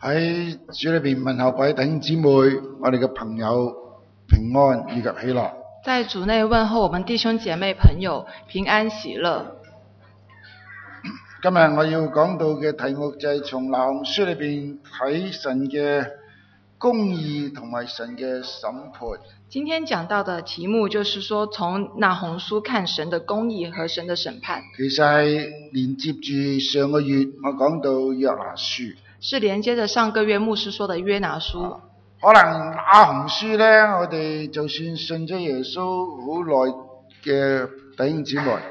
喺主裏邊問候各位弟兄姊妹，我哋嘅朋友平安以及喜樂。 在主內問候我們弟兄姐妹朋友平安喜樂。 今日我要講到嘅題目就係從那鴻書裏邊睇神嘅公義同埋神嘅審判。 今天講到的題目就是說，從那鴻書看神的公義和神的審判。 其實係連接住上個月我講到約拿書， 是連接着上個月牧師說的約拿書。 可能那鴻書呢，我哋就算信咗耶穌好耐嘅弟兄姊妹，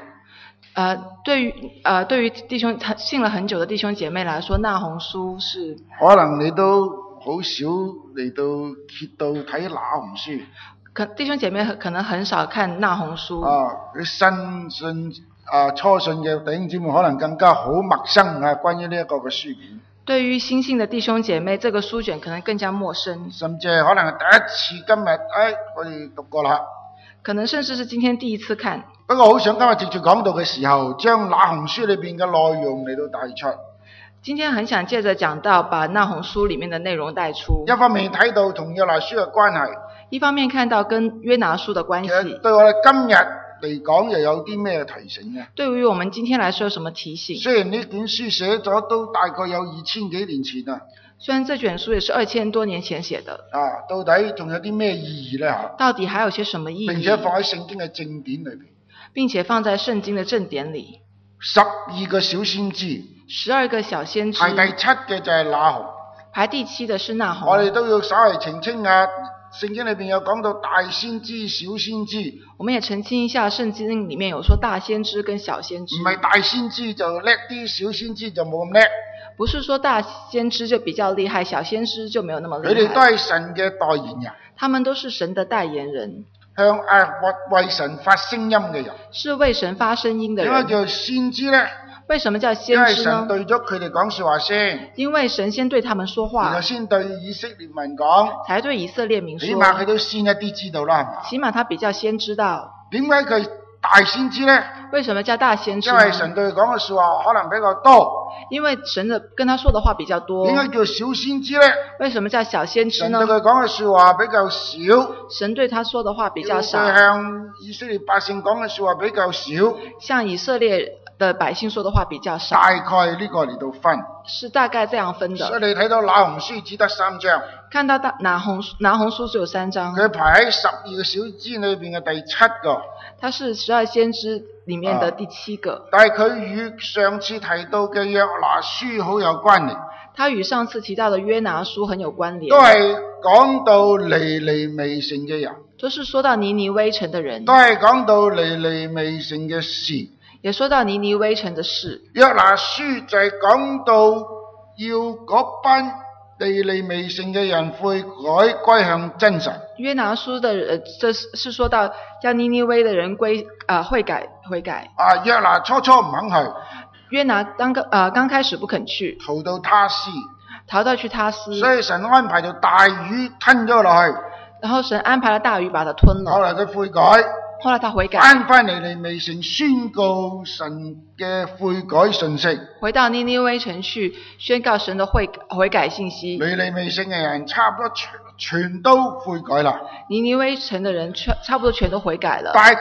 對於弟兄信了很久的弟兄姐妹來說，那鴻書是可能你都好少嚟到揭到睇那鴻書。 弟兄姐妹可能很少看那鴻書。 新信初信嘅弟兄姊妹可能更加好陌生關於呢一個嘅書卷。 對於新信的弟兄姐妹，這個書卷可能更加陌生。 甚至可能係第一次今日我哋讀過啦。 可能甚至是今天第一次看。 不過好想今日直接講到嘅時候，將那鴻書裏邊嘅內容嚟到帶出。 今天很想借着講到，把那鴻書裡面的內容帶出。 一方面睇到同約拿書嘅關係， 一方面看到跟約拿書的關係。 對我哋今日嚟講又有啲咩提醒呢？ 對於我們今天來說有什麼提醒？ 雖然呢卷書寫咗都大概有2000幾年前啦。 雖然這卷書也是2000多年前寫的。 到底仲有啲咩意義呢？ 到底還有些什麼意義？ 並且放喺聖經嘅正典裏邊。 並且放在聖經的正典裡。 12個小先知。 12個小先知。 排第7嘅就係那鴻。 排第7的是那鴻。 我哋都要稍微澄清啊，聖經裏邊有講到大先知、小先知。 我們也澄清一下，聖經裡面有說大先知跟小先知。 唔係大先知就叻啲，小先知就冇咁叻。 不是說大先知就比較厲害，小先知就沒有那麼厲害。 佢哋都係神嘅代言人。 他們都是神的代言人。 向為神發聲音嘅人。 是為神發聲音的人。 點解叫先知呢？ 為什麼叫先知呢？ 因為神對咗佢哋講說話先。 因為神先對他們說話。 然後先對以色列民講。 才對以色列民說。 起碼佢都先一啲知道啦，係嘛？ 起碼他比較先知道。 點解佢大先知呢？ 為什麼叫大先知呢？ 因為神對佢講嘅說話可能比較多。 因為神跟他說的話比較多。 點解叫小先知呢？ 為什麼叫小先知呢？ 神對佢講嘅說話比較少。 神對他說的話比較少。 向以色列百姓講嘅說話比較少。 向以色列的百姓說的話比較少。 大概呢個嚟到分。 是大概這樣分的。 所以你睇到那鴻書只得3章。 看到那鴻書只有3章。 佢排喺12個小先知裏邊嘅第7個。 它是12先知裡面的第7個。 但係佢與上次提到嘅約拿書好有關聯。 它與上次提到的約拿書很有關聯。 都係講到尼尼微城嘅人。 都是說到尼尼微城的人。 都係講到尼尼微城嘅事。 也說到尼尼微城的事。 約拿書就係講到要嗰班尼尼微城嘅人悔改歸向真神。 約拿書的這是說到叫尼尼微的人悔改。 約拿初唔肯去。 約拿剛開始不肯去。 逃到他施。 逃到去他施。 所以神安排條大魚吞咗落去。 然後神安排了大魚把它吞了。 後來佢悔改。 後來他悔改。 翻尼尼微城宣告神嘅悔改信息。 回到尼尼微城去宣告神的悔改信息。 尼尼微城嘅人差不多全都悔改啦。 尼尼微城的人差不多全都悔改了。 大概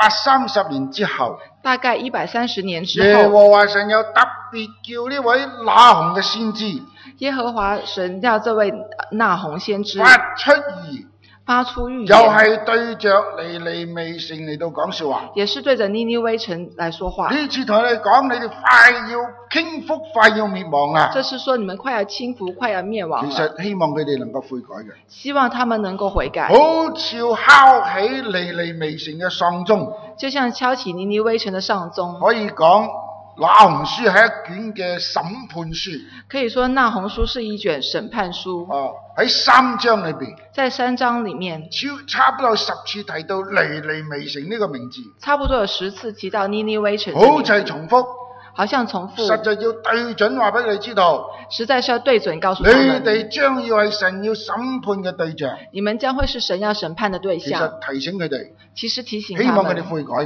130年之後。 大概130年之後。 耶和華神有特別叫呢位那鴻嘅先知。 耶和華神叫這位那鴻先知。 發出預言。又係對着尼尼微城嚟到講說話。 也是對着尼尼微城來說話。 呢次同你講，你哋快要傾覆，快要滅亡啦。 這是說你們快要傾覆，快要滅亡了。 其實希望佢哋能夠悔改嘅。 希望他們能夠悔改。 好似敲起尼尼微城嘅喪鐘。 就像敲起尼尼微城的喪鐘。 可以講那鴻書係一卷嘅審判書。 可以說那鴻書是一卷審判書。 喺3章裏邊。 在3章裡面。 差不多有10次提到尼尼微城呢個名字。 差不多有10次提到尼尼微城。 好似係重複。 好像重複。 實在要對準話俾你知道。 實在是要對準告訴他們。 你哋將要係神要審判嘅對象。 你們將會是神要審判的對象。 其實提醒佢哋。 其實提醒他們。 希望佢哋悔改嘅。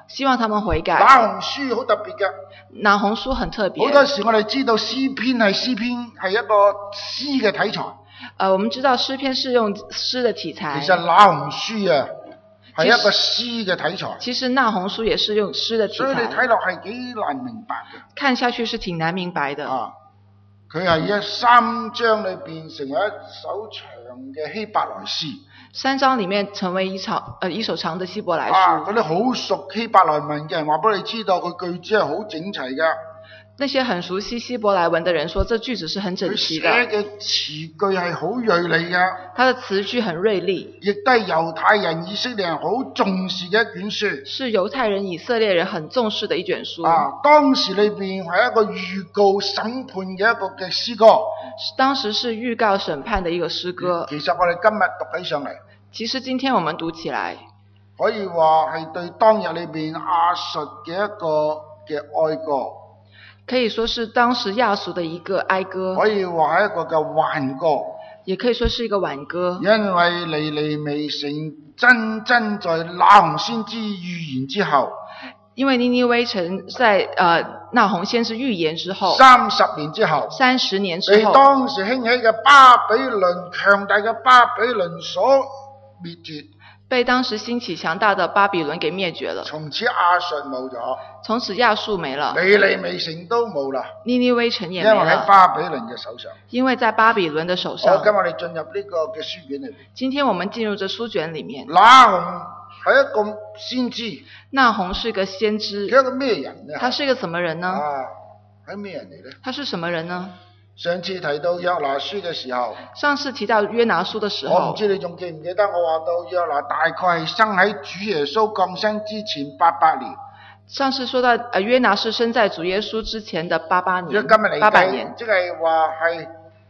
希望他們悔改。 那鴻書好特別嘅， 那鴻書很特別。 好多時我哋知道詩篇係一個詩嘅題材。 我們知道詩篇是用詩的題材。 其實那鴻書啊係一個詩嘅題材。 其實那鴻書也是用詩的題材。 所以你睇落係幾難明白嘅。 看下去是挺難明白的。 佢係3章裏邊成為一首長嘅希伯來詩。 3章裡面成為一首長的希伯來書。 嗰啲好熟希伯來文嘅人話俾你知道，佢句子係好整齊嘅。 那些很熟悉希伯來文的人說，這句子是很整齊的。 佢寫嘅詞句係好銳利嘅。 他的詞句很銳利。 亦都係猶太人、以色列人好重視嘅一卷書。 是猶太人、以色列人很重視的一卷書。 當時裏邊係一個預告審判嘅一個嘅詩歌。 當時是預告審判的一個詩歌。 其實我哋今日讀起上嚟， 其實今天我們讀起來， 可以話係對當日裏邊亞述嘅一個嘅哀歌。 可以說是當時亞述的一個哀歌。 可以話係一個嘅挽歌。 也可以說是一個挽歌。 因為尼尼微城真在那鴻先知預言之後。 因為尼尼微城在那鴻先知預言之後 ，30年之後 ，30年之後， 被當時興起嘅巴比倫強大嘅巴比倫所滅絕， 被當時興起強大的巴比倫給滅絕了。 從此亞述冇咗， 從此亞述沒了， 尼尼微城都冇啦， 尼尼微城也沒了， 因為喺巴比倫嘅手上， 因為在巴比倫的手上。 今日我哋進入呢個嘅書卷裏面， 今天我們進入這書卷裡面。 那鴻係一個先知。 那鴻是一個先知。 佢係一個咩人呢？ 他是一個什麼人呢？ 係咩人嚟呢？ 他是什麼人呢？ 上次提到約拿書嘅時候， 上次提到約拿書的時候， 我唔知你仲記唔記得我話到約拿大概係生喺主耶穌降生之前800年。 上次說到約拿是生在主耶穌之前的800年。 如果今日嚟 800年， 即係話係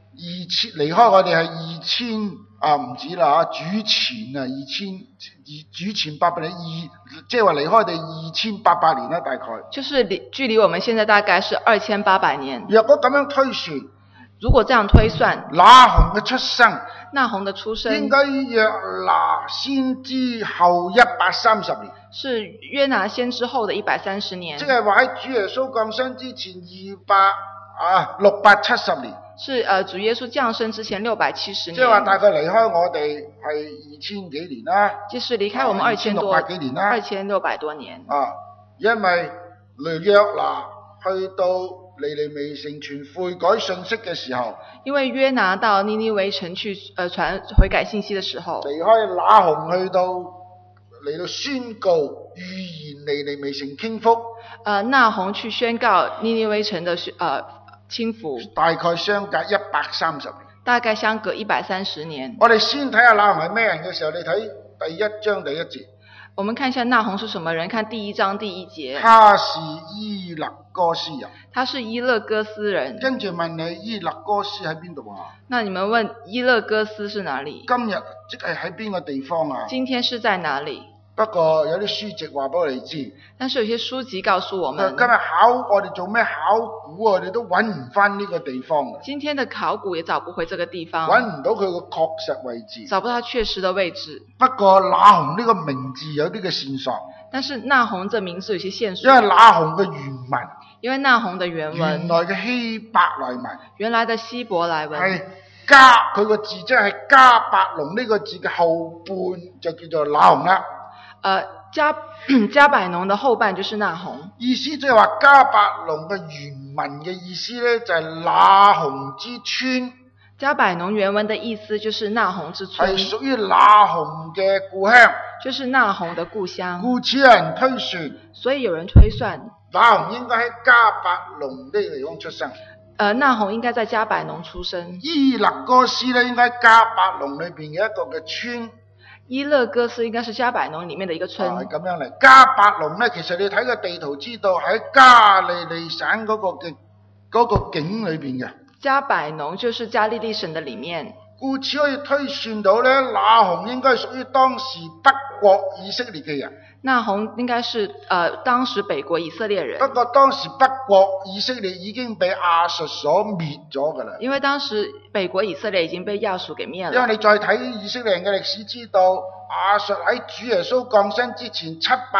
2000離開我哋係2000唔止啦主前啊主前800年即係話離開我哋2800年啦，大概。就是距離我們現在大概是2800年。 若果咁樣推算， 如果這樣推算， 那鴻嘅出生， 那鴻的出生應該約拿先知後130年。 是約拿先知後的130年。 即係話喺主耶穌降生之前670年。 是主耶穌降生之前670年。 即係話大概離開我哋係2000幾年啦。 就是離開我們2600 幾年啦。 2600多年。 因為約拿去到尼尼微城傳悔改信息嘅時候， 因為約拿到尼尼微城去傳悔改信息的時候， 離開那鴻嚟到宣告預言尼尼微城傾覆。 那鴻去宣告尼尼微城的傾覆， 大概相隔130年。 大概相隔130年。 我哋先睇下那鴻係咩人嘅時候，你睇第1章第1節。 我們看一下那鴻是什麼人，看第1章第1節。 他是伊勒哥斯人。 他是伊勒哥斯人。 跟住問你伊勒哥斯喺邊度啊？ 那你們問伊勒哥斯是哪裡？ 今日即係喺邊個地方啊？ 今天是在哪裡？ 不過有啲書籍話俾我哋知， 但是有些書籍告訴我們， 今日我哋做咩考古我哋都揾唔翻呢個地方。 今天的考古也找不回這個地方， 揾唔到佢個確實位置， 找不到確實的位置。 不過那鴻呢個名字有啲嘅線索， 但是那鴻這名字有些線索， 因為那鴻嘅原文， 因為那鴻的原文， 原來嘅希伯來文， 原來的希伯來文係佢個字即係迦百農呢個字嘅後半就叫做那鴻啦。 迦百農的後半就是那鴻， 意思即係話迦百農嘅原文嘅意思咧就係那鴻之村。 迦百農原文的意思就是那鴻之村， 係屬於那鴻嘅故鄉， 就是那鴻的故鄉。 故此有人推算， 所以有人推算那鴻應該喺迦百農呢個地方出生。 那鴻應該在迦百農出生。 伊勒哥斯咧應該喺迦百農裏邊嘅一個嘅村。 伊勒哥斯應該是迦百農裡面的一個村。 係咁樣嚟。迦百農咧，其實你睇個地圖知道喺加利利省嗰個境裏邊嘅。 迦百農就是加利利省的裡面。 故此可以推算到咧，那鴻應該屬於當時北國以色列嘅人。 那鴻應該是當時北國以色列人。 不過當時北國以色列已經被亞述所滅咗㗎啦。 因為當時北國以色列已經被亞述給滅了。 因為你再睇以色列人嘅歷史，知道亞述喺主耶穌降生之前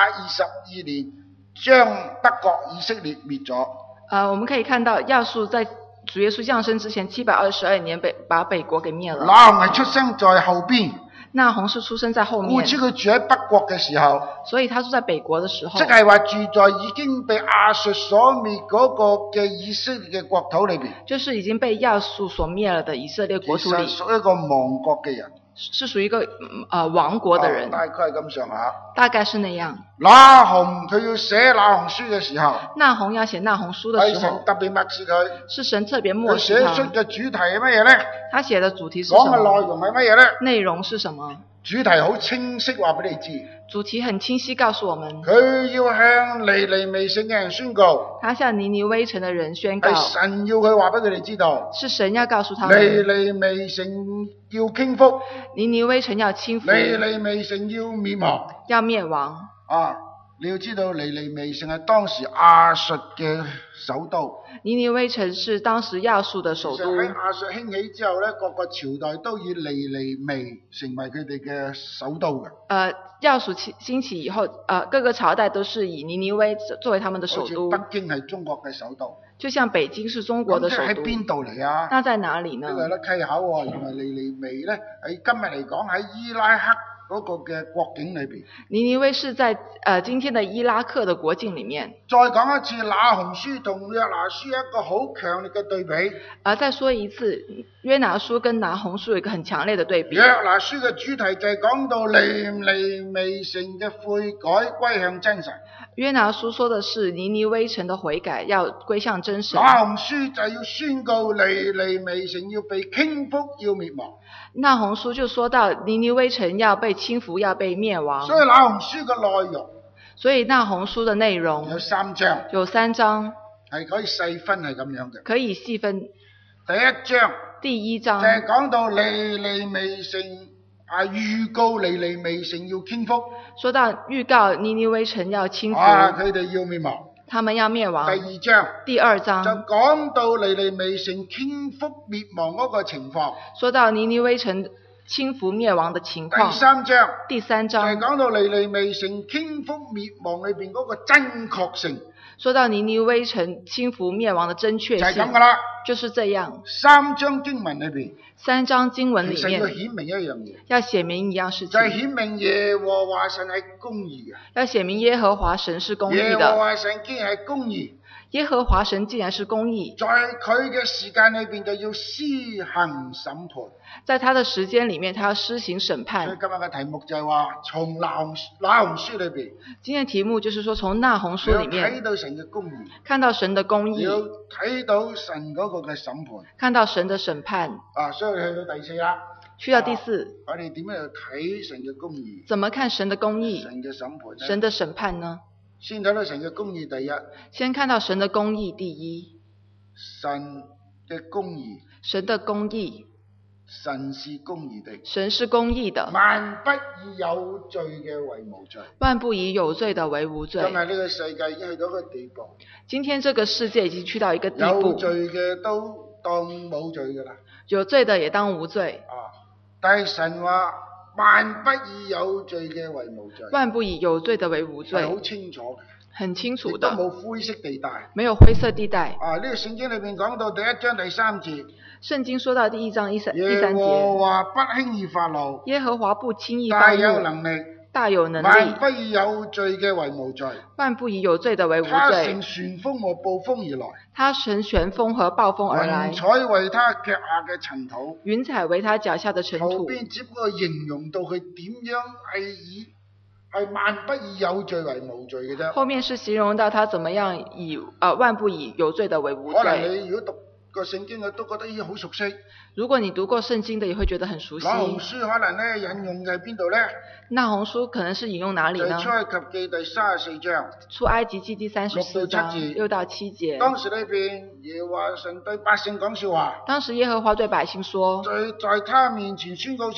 722年將北國以色列滅咗。 我們可以看到亞述在主耶穌降生之前722年把北國給滅了。 那鴻係出生在後邊。 那鴻是出生在後面。 故此佢住喺北國嘅時候， 所以他住在北國的時候， 即係話住在已經被亞述所滅嗰個嘅以色列嘅國土裏邊， 就是已經被亞述所滅了的以色列國土裏， 其實屬於一個亡國嘅人， 是屬於一個亡國的人， 大概係咁上下。 大概是那樣。 那鴻佢要寫那鴻書嘅時候， 那鴻要寫那鴻書的時候， 係神特別默示佢， 是神特別默佢示他。 寫出嘅主題係乜嘢咧？ 他寫的主題是講什麼？ 嘅內容係乜嘢咧？ 內容是什麼？ 主題好清晰，話俾你知。 主題很清晰，告訴我們。 佢要向尼尼微城嘅人宣告。 他向尼尼微城的人宣告。 係神要佢話俾佢哋知道。 是神要告訴他們。 尼尼微城要傾覆。 尼尼微城要傾覆。 尼尼微城要滅亡。 要滅亡。 你要知道尼尼微城係當時亞述嘅首都。 尼尼微城是當時亞述的首都。 其實喺亞述興起之後咧，各個朝代都以尼尼微成為佢哋嘅首都嘅。 亞述興起以後，各個朝代都是以尼尼微作為他們的首都。 好似北京係中國嘅首都。就像北京是中國的首都。 咁喺邊度嚟啊？ 那在哪裡呢？ 呢個有得稽考喎，原來尼尼微咧喺今日嚟講喺伊拉克嗰個嘅國境裏邊。 尼尼微是在今天的伊拉克的國境裡面。 再講一次，那鴻書同約拿書一個好強烈嘅對比。 再說一次，約拿書跟那鴻書有一個很強烈的對比。 約拿書嘅主題就係講到尼尼微城嘅悔改歸向真神。 約拿書說的是尼尼微城的悔改要歸向真神。 那鴻書就要宣告尼尼微城要被傾覆，要滅亡。 那鴻書就說到尼尼微城要被傾覆，要被滅亡。 所以那鴻書嘅內容， 所以那鴻書的內容有3章， 有3章， 係可以細分係咁樣嘅。 可以細分。第一章就係講到尼尼微城預告尼尼微城要傾覆。 說到預告尼尼微城要傾覆， 佢哋要滅亡。 他們要滅亡。 第二章就講到尼尼微城傾覆滅亡嗰個情況。 說到尼尼微城傾覆滅亡的情況。第三章就係講到尼尼微城傾覆滅亡裏邊嗰個真確性。 說到尼尼微城傾覆滅亡的真確性。 就係咁噶啦。 就是這樣。 3章經文裏邊。 3章經文裡面。 其實要顯明一樣嘢。 要寫明一樣事情。 就係顯明耶和華神係公義嘅。 要寫明耶和華神是公義的。 耶和華神既然係公義。 耶和華神既然是公義， 在佢嘅時間裏邊就要施行審判。 在他的時間裡面，他要施行審判。 所以今日嘅題目就係話，從那鴻書裏邊。 今天的題目就是說，從那鴻書裡面睇到神嘅公義， 看到神的公義， 要睇到神嗰個嘅審判， 看到神的審判。 所以去到第4啦。 去到第4， 我哋點樣去睇神嘅公義？ 怎麼看神的公義？ 神嘅審判呢？ 神的審判呢？ 先睇到神嘅公義第一。 先看到神的公義第一。 神嘅公義。 神的公義。 神是公義的。 神是公義的。 萬不以有罪嘅為無罪。 萬不以有罪的為無罪。 今日呢個世界已經去到一個地步。 今天這個世界已經去到一個地步。 有罪嘅都當冇罪㗎啦。 有罪的也當無罪。 但係神話萬不以有罪嘅為無罪。 萬不以有罪的為無罪。 係好清楚嘅。 很清楚的。 亦都冇灰色地帶。 沒有灰色地帶。 呢個聖經裏面講到第1章第3節。 聖經說到第1章第3節。 耶和華不輕易發怒。 耶和華不輕易發怒。大有能力。 萬不以有罪嘅為無罪。 萬不以有罪的為無罪。 他乘旋風和暴風而來。 他乘旋風和暴風而來。 雲彩為他腳下嘅塵土。 雲彩為他腳下的塵土。 後邊只不過形容到佢點樣係萬不以有罪為無罪嘅啫。 後面是形容到他怎麼樣以萬不以有罪的為無罪。 可能你如果讀個聖經嘅都覺得咦好熟悉。 如果你讀過聖經的也會覺得很熟悉。 那鴻書可能咧引用嘅係邊度咧？ 那鴻書可能是引用哪裡呢？ 出埃及記第34章。 出埃及記第34章6到7節。 當時呢邊耶和華神對百姓講笑話。 當時耶和華對百姓說： 在他面前宣告說。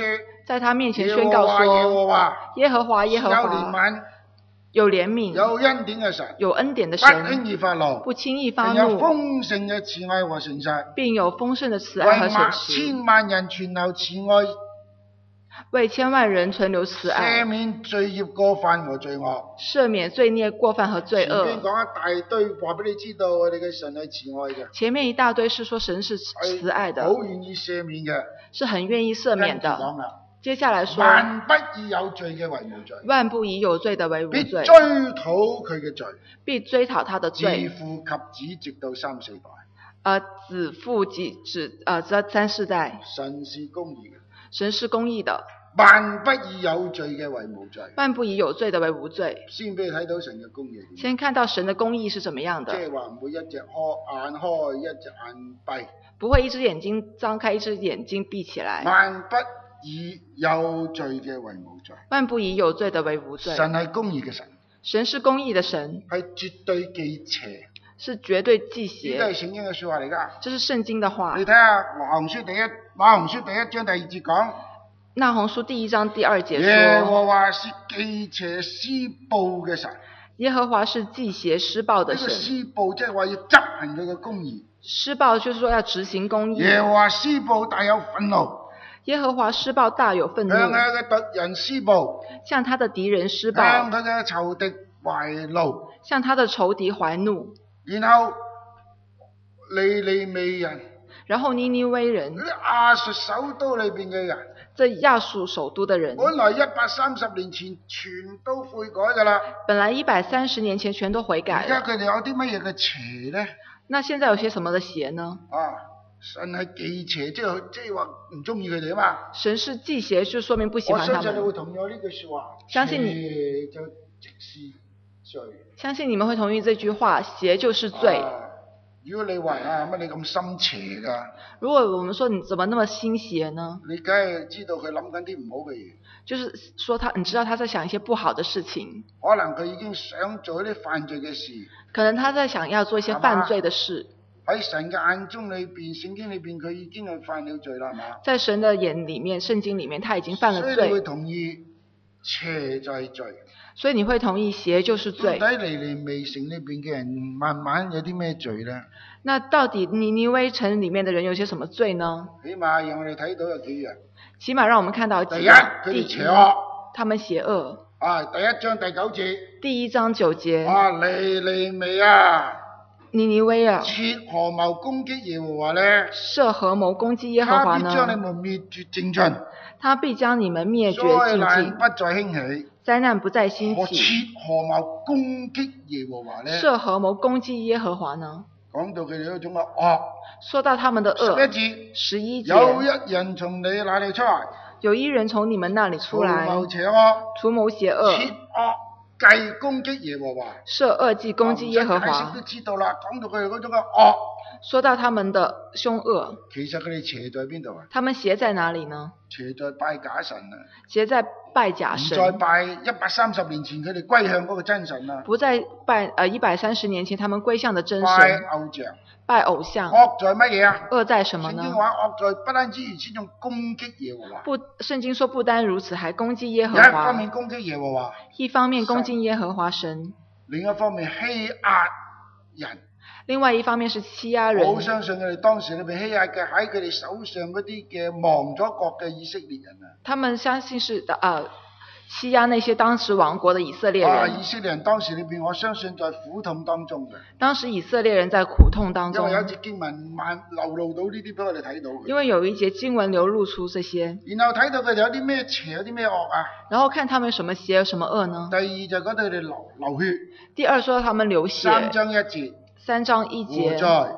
在他面前宣告说：耶和華有憐憫， 有憐憫， 有恩典嘅神， 有恩典的不神， 輕易發怒， 不輕易發並有怒， 豐盛嘅慈愛和誠實， 並有豐盛的慈愛和誠為實， 千萬人存留慈愛， 為千萬人存留慈愛， 赦免罪孽過犯和罪惡。 赦免罪孽過犯和罪前邊惡。 講一大堆，話俾你知道我哋嘅神係慈愛嘅， 前面一大堆是說神是慈愛的， 好願意赦免嘅， 是很願意赦免的。 跟住講啦， 接下來說， 萬不以有罪嘅為無罪， 萬不以有罪的為無必罪， 追討佢嘅罪， 必追討他的自罪。 父及子直到三四代。 子父及子這三四代， 神是公義嘅， 神是公義的， 萬不以有罪嘅為無罪。 萬不以有罪的為無罪。 先俾你睇到神嘅公義。 先看到神的公義是怎麼樣即的， 係話唔會一隻眼開一隻眼閉。 不會一隻眼睛張開，一隻眼睛閉起來。 萬不以有罪嘅為無罪。 萬不以有罪的為無罪。 神係公義嘅神， 神是公義的神， 係絕對忌邪。 是絕對忌呢都係邪。 聖經嘅說話嚟噶。 這是聖經的話你。睇下馬鴻書第一章第二節講， 那鴻書第1章第2節耶說， 和華是忌邪施暴嘅神。 耶和華是忌邪施暴的呢個神。 施暴即係話要執行佢嘅公義。 施暴就是說要執行公義。 耶和華施暴大有憤怒， 耶和華施暴大有憤怒， 向佢嘅敵人施暴， 向他的敵人施暴， 向佢嘅仇敵懷怒， 向他的仇敵懷怒。 然後尼尼微人， 然後尼尼微人， 嗰啲亞述首都裏邊嘅人， 這亞述首都的人， 本來130年前全都悔改噶啦， 本來130年前全都悔改了， 而家佢哋有啲乜嘢嘅邪呢？ 那現在有些什麼的邪呢？ 神係忌邪，即係話唔中意佢哋啊嘛。 神是忌邪，就說明不喜歡他我相信你會們。 同意我呢句說話。 相信你邪就即是罪。 相信你們會同意這句話，邪就是罪。 如果你話乜你咁心邪噶， 如果我們說你怎麼那麼心邪呢？ 你梗係知道佢諗緊啲唔好嘅嘢。 就是說你知道他在想一些不好的事情， 可能佢已經想做一啲犯罪嘅事。 可能他在想要做一些犯罪的事。 喺神嘅眼中裏邊，聖經裏邊佢已經係犯了罪啦，係嘛？ 在神的眼裏面，聖經裏面他已經犯了罪。 所以你會同意邪就係罪。 所以你會同意邪就是罪。 到底尼尼微城裏邊嘅人慢慢有啲咩罪呢？ 那到底尼尼微城裏面的人有些什麼罪呢？ 起碼讓我哋睇到有幾樣。 起碼讓我們看到幾第一，佢哋邪惡。 他們邪惡。 第一章第9節。 第1章9節。 尼尼微啊！ 尼尼微啊！ 設合謀攻擊耶和華呢？ 設合謀攻擊耶和華呢？ 他必將你們滅絕淨盡。 他必將你們滅絕淨盡。災難不再興起。 災難不再興起。 設合謀攻擊耶和華呢？ 設合謀攻擊耶和華呢？ 講到佢哋嗰種嘅惡。 說到他們的惡。 11節。 有一人從你那裏出來。 有一人從你們那裏出來。 圖謀邪惡。 圖謀邪惡。 設惡計攻擊耶和華。 設惡計攻擊耶和華。 解釋都知道啦，講到佢哋嗰種嘅惡。 說到他們的兇惡。 其實佢哋邪在邊度啊？ 他們邪在哪裏呢？ 邪在拜假神啊！ 邪在拜假神。 唔再拜130年前佢哋歸向嗰個真神啊！ 不再拜130年前他們歸向的真神。 拜偶像。 拜偶像。 惡在乜嘢啊？ 惡在什麼呢？ 聖經話惡在不單止如此，仲攻擊耶和華。 聖經說不單如此，還攻擊耶和華。 一方面攻擊耶和華， 一方面攻擊耶和華神。 另一方面欺壓人。 另外一方面是欺壓人。 我好相信佢哋當時裏邊欺壓嘅喺佢哋手上嗰啲嘅亡咗國嘅以色列人啊。 他們相信是欺壓那些當時亡國的以色列人。 以色列人當時裏邊，我相信在苦痛當中嘅。 當時以色列人在苦痛當中。 因為有一節經文流露到呢啲俾我哋睇到。 因為有一節經文流露出這些。 然後睇到佢哋有啲咩邪，有啲咩惡啊。 然後看他們有什麼邪，有什麼惡呢？ 第二就講到佢哋流血。 第二說到他們流血。 3章1節。 3章1節。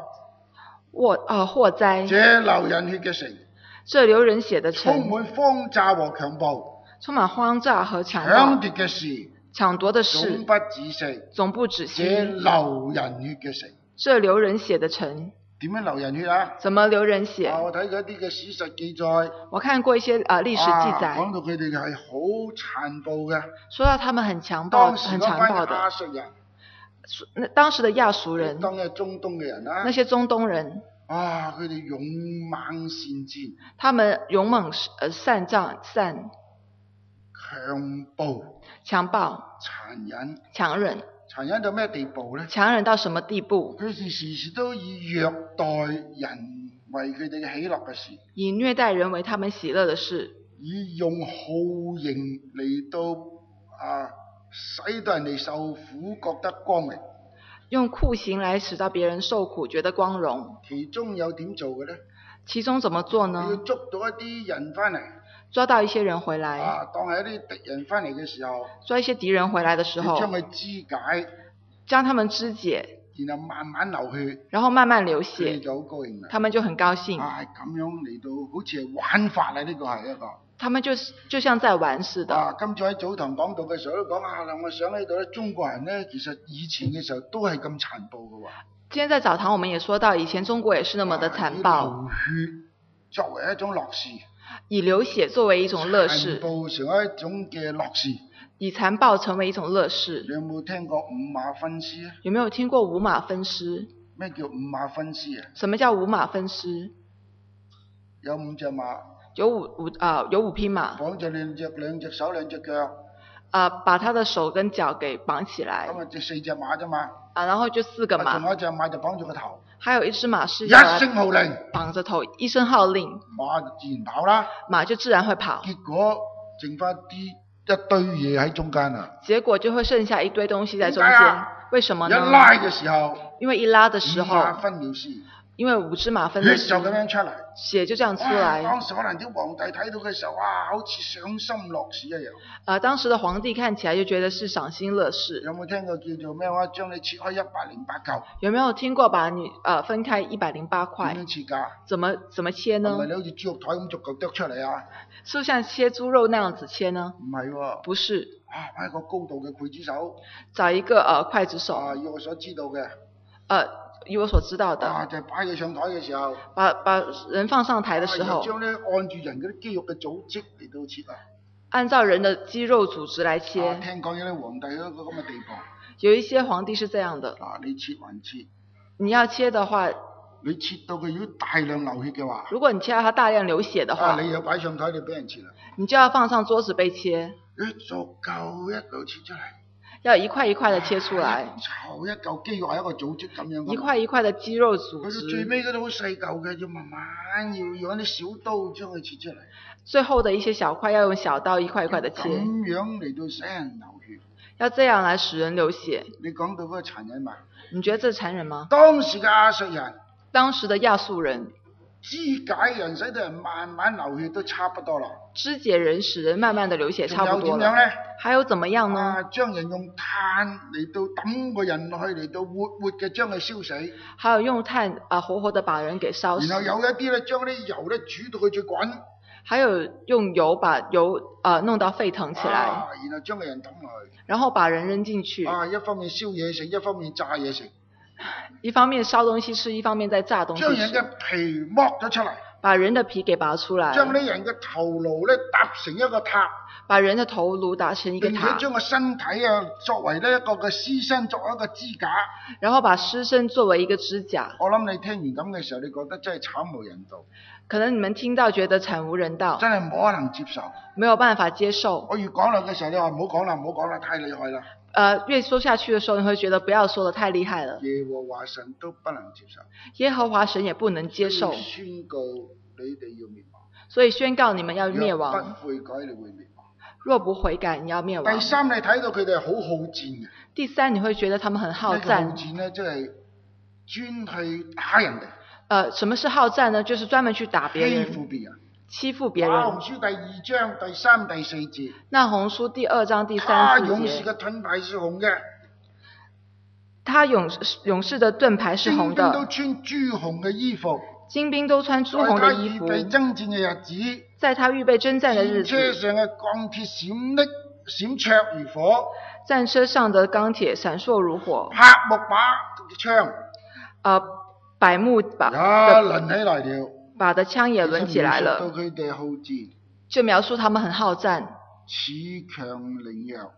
禍災。 這流人血嘅城。 這流人血的城。 充滿轟炸和強暴。 充滿轟炸和強暴。 搶奪嘅事。 搶奪的事。 總不止息。 總不止息。 這流人血嘅城。 這流人血的城。 點樣流人血啊？ 怎麼流人血？ 我睇過一啲嘅史實記載。 我看過一些歷史記載。 講到佢哋係好殘暴嘅。 說到他們很殘暴，很殘暴的。當時的亞述人。 當係中東嘅人啦。 那些中東人。 啊，佢哋勇猛善戰， 他们勇猛善戰、 強暴、 強暴、 殘忍。 強忍。 殘忍到咩地步呢？ 強忍到什麼地步？ 佢哋時時都以虐待人為佢哋嘅喜樂嘅事， 以虐待人為他們喜樂的事， 以用酷刑嚟到使到人哋受苦覺得光榮。 用酷刑來使到別人受苦覺得光榮。 其中有點做嘅呢？ 其中怎麼做呢？ 要捉到一啲人翻嚟， 抓到一些人回來， 當係一啲敵人翻嚟嘅時候， 抓一些敵人回來的時候， 將佢肢解， 將他們肢解， 然後慢慢流血， 然後慢慢流佢血， 哋就好高興啦。 他們就很高興。 咁樣嚟到好似係玩法啦，呢個係一個。 他們就像在玩似的。 今朝喺早堂講道嘅時候都講我想喺度咧，中國人咧其實以前嘅時候都係咁殘暴嘅喎。 今天在早堂我們也說到，以前中國也是那麼的殘暴。 流血作為一種樂事， 以流血作為一種樂事， 殘暴成為一種嘅樂事。 以殘暴成為一種樂事。 你有冇聽過五馬分屍啊？ 有沒有聽過五馬分屍？ 咩叫五馬分屍啊？ 什麼叫五馬分屍？ 有5隻馬。 有五匹馬， 綁住兩隻手兩隻腳， 把他的手跟腳給綁起來。 咁就4隻馬啫嘛。 然後就4個馬。 仲有一隻馬就綁住個頭。 還有一隻馬是一聲號令， 綁着頭，一聲號令， 馬就自然跑啦。 馬就自然會跑。 結果剩翻一堆嘢喺中間啊。 結果就會剩下一堆東西在中間。為什麼呢？ 一拉嘅時候， 因為一拉的時候， 五馬分了屍。 因為5隻馬分了屍， 血就咁樣出嚟， 血就這樣出來。 當時可能啲皇帝睇到嘅時候，哇，好似賞心樂事一樣。 當時的皇帝看起來就覺得是賞心樂事。 有冇聽過叫做咩話？將你切開108嚿。 有沒有聽過把你分開108塊？ 點樣切㗎？ 怎麼切呢？ 係咪你好似豬肉台咁逐嚿剁出嚟啊？ 是不是像切豬肉那樣子切呢？ 唔係喎。 不是。 揾一個高度嘅劊子手。 找一個劊子手。 以我所知道嘅。 以我所知道的。 就係擺佢上台嘅時候。 把人放上台嘅時候。 將呢按住人嗰啲肌肉嘅組織嚟到切啊。 按照人的肌肉組織來切。 聽講有啲皇帝嗰個咁嘅地步。 有一些皇帝是這樣的。 你切還切。 你要切的話。 你切到佢如果大量流血嘅話。 如果你切到他大量流血的話。 你又擺上台你俾人切啦。 你就要放上桌子被切。 逐嚿一路切出嚟。 要一塊一塊的切出來。 一嚿肌肉係一個組織咁樣。 一塊一塊的肌肉組織。 佢最尾嗰啲好細嚿嘅，要慢慢要用啲小刀將佢切出嚟。 最後的一些小塊要用小刀一塊一塊的切。 咁樣嚟到使人流血。 要這樣來使人流血。 你講到嗰個殘忍嘛？ 你覺得這殘忍嗎？ 當時嘅亞述人。 當時的亞述人。 肢解人使到人慢慢流血都差不多啦。 肢解人使人慢慢的流血差不多了。 仲有點樣呢？ 還有怎麼樣呢？ 將人用炭嚟到抌個人落去嚟到活活嘅將佢燒死。 還有用炭活活的把人給燒死。 然後有一啲咧將啲油咧煮到佢最滾。 還有用油把油弄到沸騰起來。 然後將個人抌落去。 然後把人扔進去。 一方面燒嘢食，一方面炸嘢食。 一方面燒東西吃，一方面在炸東西吃。 將人嘅皮剝咗出嚟， 把人的皮給拔出來。 將啲人嘅頭顱咧搭成一個塔， 把人的頭顱搭成一個塔。 並且將個身體作為呢一個嘅屍身，作為一個支架。 然後把屍身作為一個支架。 我諗你聽完咁嘅時候，你覺得真係慘無人道。 可能你們聽到覺得慘無人道。 真係冇可能接受。 沒有辦法接受。 我越講落嘅時候，你話唔好講啦，唔好講啦，太厲害啦。 越說下去的時候，你會覺得不要說得太厲害了。 耶和華神都不能接受。 耶和華神也不能接受。 宣告你哋要滅亡。 所以宣告你們要滅亡。 若不悔改，你會滅亡。 若不悔改，你要滅亡。 第三，你睇到佢哋係好好戰嘅。 第三，你會覺得他們很好戰。 好戰呢，即係專去打人哋。 什麼是好戰呢？就是專門去打別人。 欺負別人。 欺負別人。 那鴻書第2章第3、第4節。 那鴻書第2章第3、4節。 勇士嘅盾牌是紅嘅。 他勇士的盾牌是紅的。 精兵都穿朱紅嘅衣服。 精兵都穿朱紅的衣服。 在他預備征戰嘅日子。 在他預備征戰的日子。 戰車上嘅鋼鐵閃爍如火。 戰車上的鋼鐵閃爍如火。 柏木把槍。 柏木把。 輪起來了。 把的槍也掄起來了。 到佢哋好戰。 就描述他們很好戰。 恃強凌弱。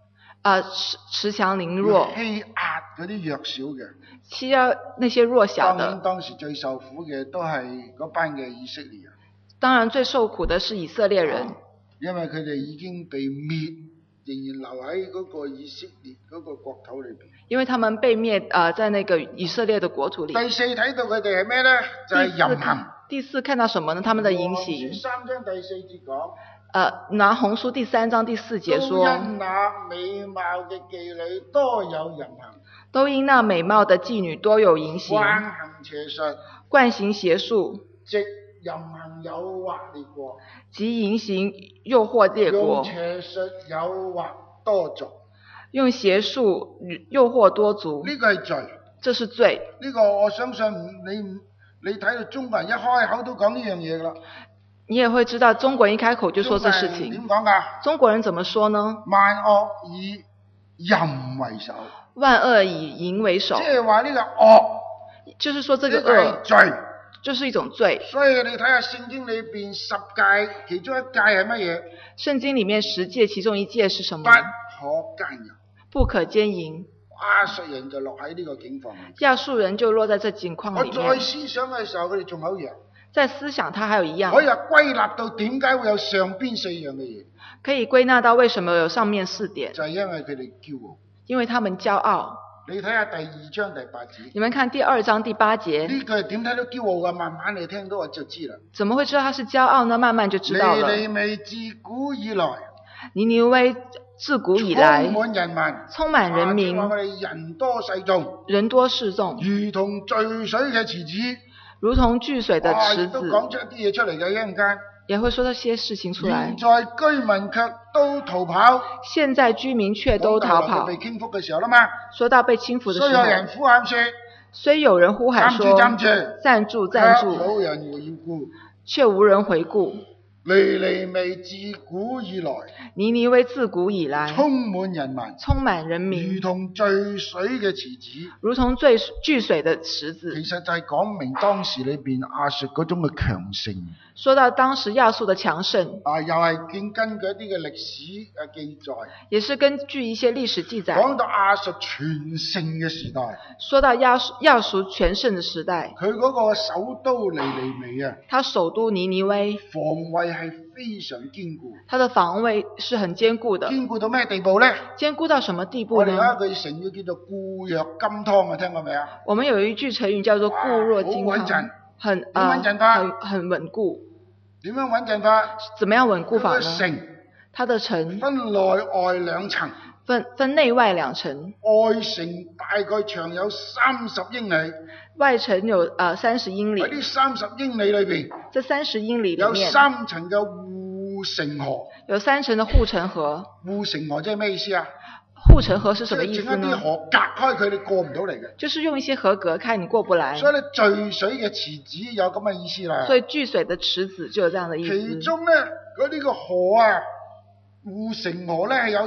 恃強凌弱， 欺壓嗰啲弱小嘅。 欺壓那些弱小當然的。 當時最受苦嘅都係嗰班嘅以色列人， 當然最受苦的是以色列人， 因為佢哋已經被滅，仍然留喺嗰個以色列嗰個國土裏邊。 因為他們被滅在那個以色列的國土裏。 第四睇到佢哋係咩咧？就係淫行。 第四看到什麼呢？他們的淫行。 3章第4節講。 拿紅書第3章第4節說。 都因那美貌嘅妓女多有淫行。 都因那美貌的妓女多有淫行。 慣行邪術。 慣行邪術。 藉淫行誘惑列國。 及淫行誘惑列國。 用邪術誘惑多族。 用邪術誘惑多族。 呢個係罪。 這是罪。 呢個我相信你睇到中國人一開口都講呢樣嘢㗎啦。 你也會知道中國人一開口就說這事情。 點講㗎？ 中國人怎麼說呢？ 萬惡以淫為首。 萬惡以淫為首。 即係話呢個惡， 就是說這個惡罪， 就是一種罪。 所以你睇下聖經裏邊10誡，其中一誡係乜嘢？ 聖經裡面10誡其中一誡是什麼？ 不可奸淫。 不可奸淫。 亞述人就落喺呢個境況。 亞述人就落在這境況裡面。 我再思想嘅時候，佢哋仲有一樣。 在思想，他還有一樣。 可以歸納到點解會有上邊4樣嘅嘢？ 可以歸納到為什麼有上面4點？ 就係因為佢哋驕傲。 因為他們驕傲。 你睇下第2章第8節。 你們看第2章第8節。呢句點睇到驕傲㗎？慢慢你聽到我就知啦。 怎麼會知道他是驕傲呢？慢慢就知道了。 尼尼微自古以來。 尼尼微自古以來。 充滿人民。 充滿人民。 我哋人多勢眾。 人多勢眾。 如同聚水嘅池子。 如同聚水的池子。 都講出一啲嘢出嚟嘅，一陣間。 也會說這些事情出來。 現在居民卻都逃跑。 現在居民卻都逃跑。 被傾覆嘅時候啦嘛。 說到被傾覆的時候。 雖有人呼喊說。 雖有人呼喊說。 站住。 站住。站住。 卻無人回顧。 卻無人回顧。 尼尼微自古以來。 尼尼微自古以來。 充滿人民。 充滿人民。 如同聚水嘅池子。 如同聚水的池子。 其實就係講明當時裏邊亞述嗰種嘅強盛。 說到當時亞述的強盛。 又係根據一啲嘅歷史記載。也是根據一些歷史記載。 講到亞述全盛嘅時代。 說到亞述全盛嘅時代。佢嗰個首都尼尼微啊。 他首都尼尼微。 防衛係非常堅固。 他的防衛是很堅固的。 堅固到咩地步呢？ 堅固到什麼地步呢？ 我哋有一句成語叫做固若金湯啊，聽過未啊？ 我們有一句成語叫做固若金湯。 好穩陣。 很穩固。 點樣穩陣法？ 怎麼樣穩固法呢？它的城分內外2層。 分內外2層。 外城大概長有30英里。 外城有30英里。 喺呢30英里裏邊。 這30英里裡面。 有3層嘅護城河。 有3層的護城河。 護城河即係咩意思啊？ 護城河是什麼意思呢？ 整一啲河隔開佢，你過唔到嚟嘅。 就是用一些河隔開，你過不來。 所以咧，聚水嘅池子有咁嘅意思啦。 所以聚水的池子就有這樣的意思。 其中咧，嗰啲個河啊，護城河咧係有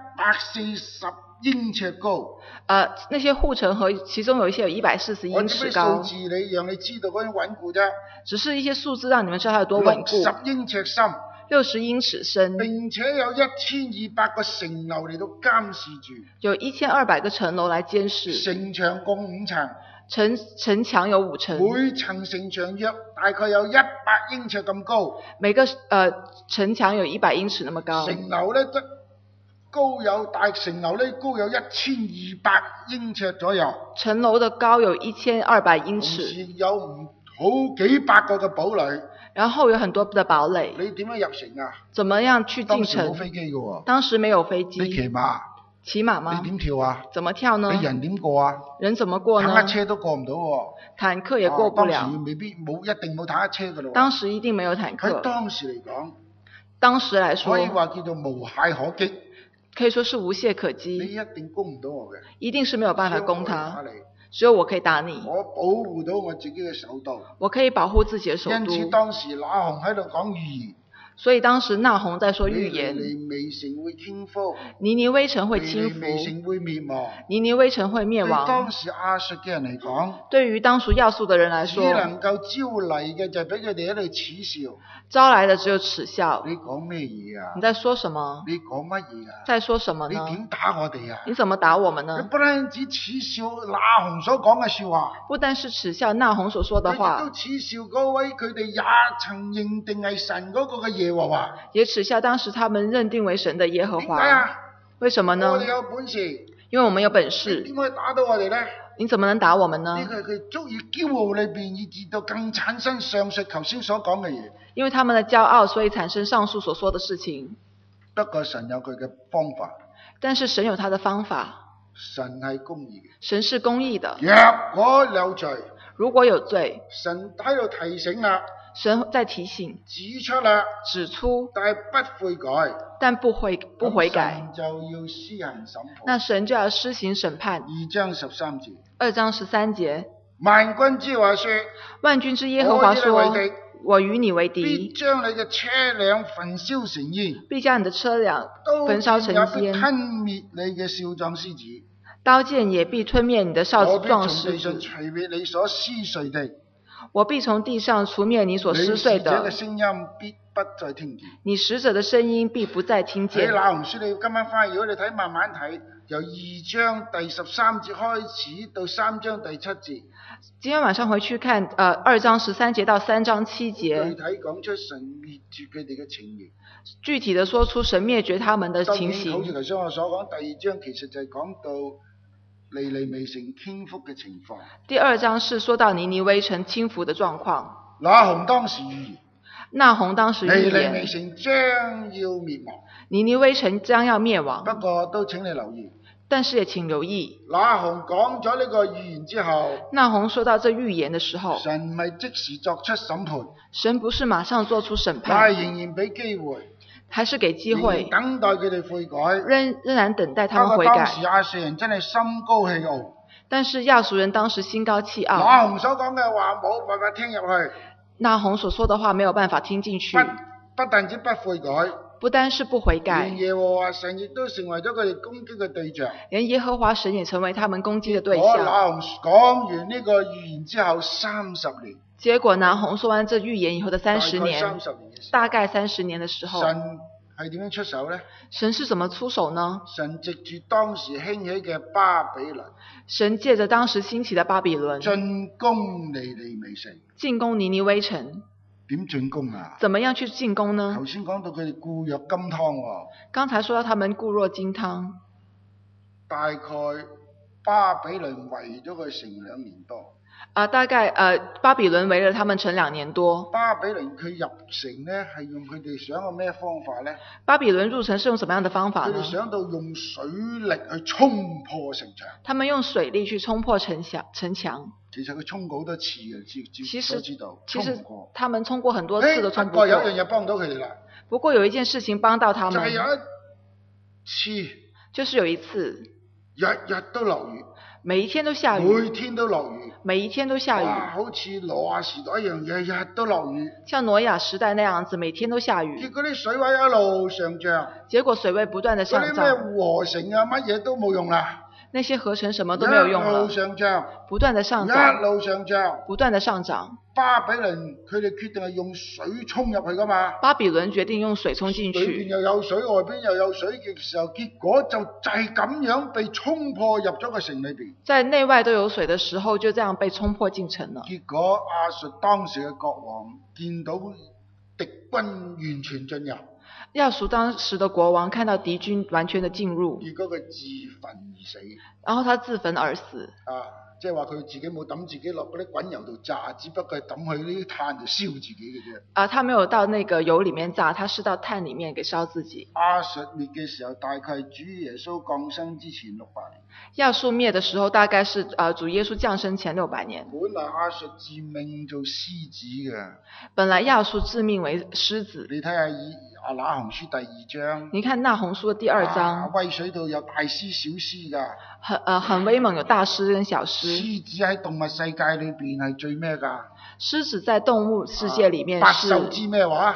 140英尺高。 那些護城河其中有一些有140英尺高。 我啲數字讓你知道嗰種穩固啫。 只是一些數字讓你們知道它有多穩固。 60英尺深。 60英尺深。 並且有1200個城樓嚟到監視住。 有1200個城樓來監視。 城牆共5層。 城牆有5層。 每層城牆約大概有100英尺咁高。 每個城牆有100英尺那麼高。 城樓咧大城樓咧高有1200英尺左右。城樓的高有1200英尺。同時有好幾百個嘅堡壘。 然後有很多的堡壘。 你點樣入城啊？ 怎麼樣去進城？ 當時冇飛機嘅喎。 當時沒有飛機。 你騎馬？ 騎馬嗎？ 你點跳啊？ 怎麼跳呢？ 你人點過啊？ 人怎麼過呢？ 坦克車都過唔到喎。 坦克也過不了。 當時未必一定冇坦克車㗎咯。 當時一定沒有坦克。 喺當時嚟講。 當時來說。 可以話叫做無懈可擊。 可以說是無懈可擊。 你一定攻唔到我嘅。 一定是沒有辦法攻他。只有我可以打你。 我保護到我自己嘅首都。 我可以保護自己嘅首都。 因此當時那鴻喺度講預言。 所以當時那鴻在說預言， 尼尼微城會傾覆， 尼尼微城會傾尼尼微城會滅亡。 尼尼微城會滅對亡。 當時亞述嘅人嚟講， 對於當時亞述的人來只說， 能夠招嚟嘅就係俾佢哋喺度恥笑。 招來的只有恥笑。 你講咩嘢啊？ 你在說什麼？ 你講乜嘢啊？ 在說什麼呢？ 你點打我哋啊？ 你怎麼打我們你呢？ 不單止恥笑那鴻所講嘅說話， 不單是恥笑那鴻所說的你亦都話， 恥笑嗰位佢哋也曾認定係神嗰個嘅耶和華。 也恥笑當時他們認定為神的耶和點解華。 啊？ 為什麼我呢哋？有本事， 因為我們有本你事。 點可以打到我哋呢？ 你怎麼能打我們呢呢？個係佢足以驕傲裏邊，以至到更產生上述頭先所講嘅嘢。 因為他們的驕傲，所以產生上述所說的事情。 不過神有佢嘅方法， 但是神有他的方法， 神係公義嘅。 神是公義的。 若果有罪， 如果有罪， 神喺度提醒啦， 神在提醒、 指出啦， 指出， 但係不悔改， 但不悔改， 神就要施行審判。 那神就要施行審判。 2章13節， 2章13節， 萬軍之耶和華說， 萬軍之耶和華說，我與你為必敵， 將你嘅車輛焚燒成煙， 必將你的車輛刀焚燒成劍也必煙， 吞滅你嘅少壯獅子。 刀劍也必吞滅你的少我必壯從地上獅子。 除滅你所撕碎的， 我必從地上除滅你所撕碎你使者嘅的， 聲音必不再聽見。 你使者的聲音必不再聽喺見。 那鴻書你今晚翻去，如果你睇慢慢睇，由2章第13節開始到3章第7節， 今天晚上回去看2章13節到3章7 具節， 體講出神滅絕佢哋嘅情形。 具體的說出神滅絕他們的情當然，好似形。 頭先我所講，第2章其實就係講到尼尼微城傾覆嘅情況。 第2章是說到尼尼微城傾覆的狀況。 那鴻當時預言， 那鴻當時預尼尼微言， 城將要滅亡。 尼尼微城將要滅亡。 不過都請你留意， 但是也請留意， 那鴻講咗呢個預言之後， 那鴻說到這預言的時候， 神唔係即時作出審判， 神不是馬上做出審但判， 係仍然俾機會， 還是給機會， 等待佢哋悔改。 仍然等待他不們悔改。 過當時亞述人真係心高氣傲， 但是亞述人當時心高氣傲， 那鴻所講嘅話冇辦法聽入去， 那鴻所說的話沒有辦法聽進去， 不但止不悔改， 不單是不悔改連，耶和華神亦都成為咗佢哋攻擊嘅對象。 連耶和華神也成為他們攻擊的對我象。 那鴻講完呢個預言之後30年， 結果那鴻說完這預言以後的30年， 大概30年嘅時候， 大概30年的時候， 神係點樣出手呢？ 神是怎麼出手呢？ 神藉住當時興起嘅巴比倫神借着當時興起的巴比倫， 進攻尼尼微城。 進攻尼尼微城。 點進攻啊？ 怎麼樣去進攻呢？ 頭先講到佢哋固若金湯喎， 剛才說到他們固若金湯， 大概巴比倫圍咗佢成2年多。 大概巴比倫圍了他們成2年多。 巴比倫佢入城呢，係用佢哋想個咩方法呢？ 巴比倫入城是用什麼樣的方法呢？ 佢哋想到用水力去衝破城牆。 他們用水力去衝破城牆。 其實佢衝過好多次嘅， 其都知道。 其實衝唔過他們衝過很多次都衝不過。 不過有一樣嘢幫到佢哋啦。 不過有一件事情幫到他們。 就係有一次， 就是有一次， 日日都落雨。 每一天都下雨。 每天都落雨。 每一天都下雨。 哇！好似挪亞時代一樣，日日都落雨。 像挪亞時代那樣子，每天都下雨。 結果啲水位一路上漲。 結果水位不斷的上漲。 嗰啲咩禾城啊，乜嘢都冇用啦。 那些合成什麼都沒有用了。 一路上漲。 不斷的上漲。 一路上漲。 不斷的上漲。 巴比倫佢哋決定係用水衝入去噶嘛？ 巴比倫決定用水衝進去。 裏邊又有水，外邊又有水嘅時候，結果就係咁樣被衝破入咗個城裏邊。 在內外都有水的時候，就這樣被衝破進城了。 結果亞述當時嘅國王見到敵軍完全進入。 亞述當時的國王看到敵軍完全的進入。 結果佢自焚而死。 然後他自焚而死。 即係話佢自己冇抌自己落嗰啲滾油度炸，只不過係抌去呢啲炭就燒自己嘅啫。 他沒有到那個油裡面炸，他是到炭裡面給燒自己。 亞述滅嘅時候，大概係主耶穌降生之前600年。 亞述滅的時候，大概是主耶穌降生前600年。 本來亞述自命做獅子嘅。 本來亞述自命為獅子。 你睇下那鴻書第2章。 你看那鴻書的第2章。 威水度有大獅小獅㗎。 很威猛，有大獅跟小獅。 獅子喺動物世界裏邊係最咩㗎？ 獅子在動物世界裡面是。 百獸之咩話？